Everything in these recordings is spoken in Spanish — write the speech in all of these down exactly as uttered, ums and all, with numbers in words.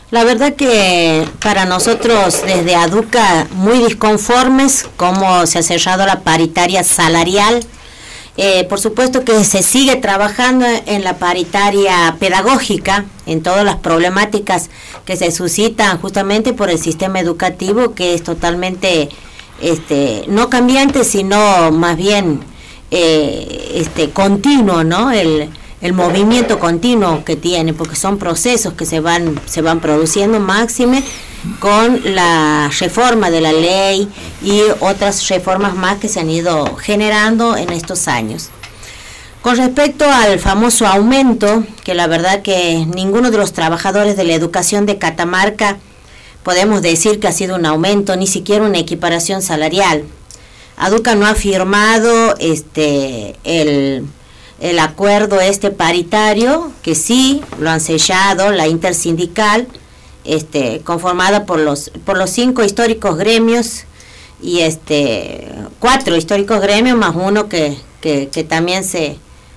La verdad que para nosotros desde ADUCA muy disconformes cómo se ha cerrado la paritaria salarial. Eh, por supuesto que se sigue trabajando en la paritaria pedagógica, en todas las problemáticas que se suscitan justamente por el sistema educativo, que es totalmente este, no cambiante, sino más bien eh, este, continuo, ¿no? El, el movimiento continuo que tiene, porque son procesos que se van, se van produciendo máxime con la reforma de la ley y otras reformas más que se han ido generando en estos años. Con respecto al famoso aumento, que la verdad que ninguno de los trabajadores de la educación de Catamarca podemos decir que ha sido un aumento, ni siquiera una equiparación salarial. ADUCA no ha firmado este el, el acuerdo este paritario, que sí lo han sellado la intersindical, Este, conformada por los por los cinco históricos gremios y este cuatro históricos gremios más uno que, que, que también se,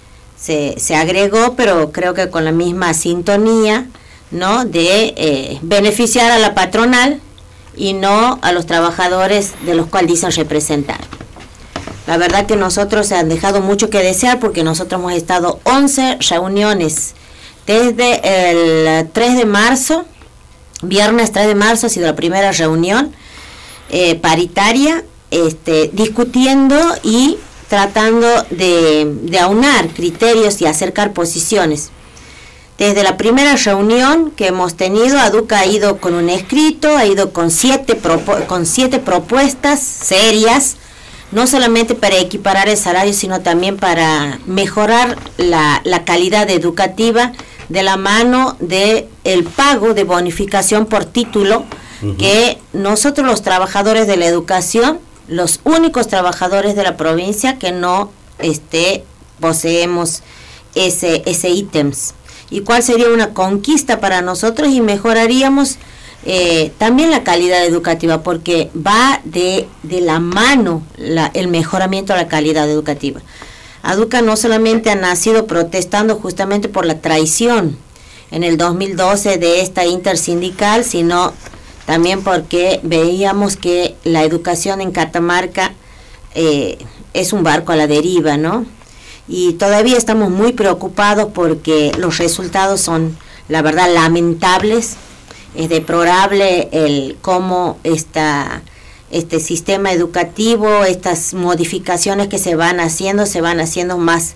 se se agregó, pero creo que con la misma sintonía, ¿no? de eh, beneficiar a la patronal y no a los trabajadores de los cuales dicen representar. La verdad que nosotros se han dejado mucho que desear, porque nosotros hemos estado once reuniones desde el tres de marzo. Viernes tres de marzo ha sido la primera reunión eh, paritaria, este, discutiendo y tratando de, de aunar criterios y acercar posiciones. Desde la primera reunión que hemos tenido, ADUCA ha ido con un escrito, ha ido con siete, propu- con siete propuestas serias, no solamente para equiparar el salario, sino también para mejorar la, la calidad educativa, de la mano de el pago de bonificación por título, uh-huh. que nosotros los trabajadores de la educación, los únicos trabajadores de la provincia que no este, poseemos ese ese ítems. Y cuál sería una conquista para nosotros, y mejoraríamos eh, también la calidad educativa, porque va de, de la mano la, el mejoramiento de la calidad educativa. ADUCA no solamente ha nacido protestando justamente por la traición en el dos mil doce de esta intersindical, sino también porque veíamos que la educación en Catamarca eh, es un barco a la deriva, ¿no? Y todavía estamos muy preocupados porque los resultados son, la verdad, lamentables. Es deplorable el cómo está este sistema educativo, estas modificaciones que se van haciendo, se van haciendo más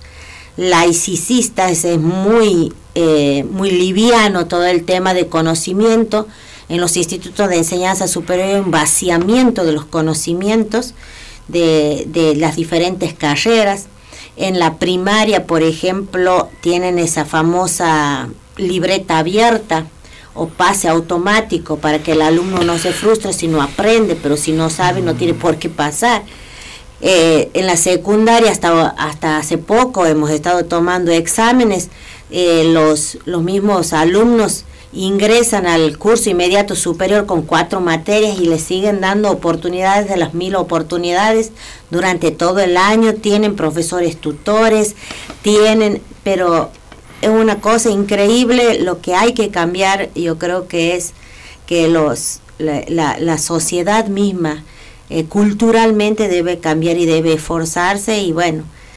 laicistas, es muy, eh, muy liviano todo el tema de conocimiento. En los institutos de enseñanza superior hay un vaciamiento de los conocimientos de, de las diferentes carreras. En la primaria, por ejemplo, tienen esa famosa libreta abierta o pase automático para que el alumno no se frustre si no aprende, pero si no sabe no tiene por qué pasar. Eh, en la secundaria hasta hasta hace poco hemos estado tomando exámenes, eh, los los mismos alumnos ingresan al curso inmediato superior con cuatro materias y les siguen dando oportunidades de las mil oportunidades durante todo el año, tienen profesores tutores, tienen, pero es una cosa increíble. Lo que hay que cambiar, yo creo que es que los la, la, la sociedad misma eh, culturalmente debe cambiar y debe esforzarse, y bueno,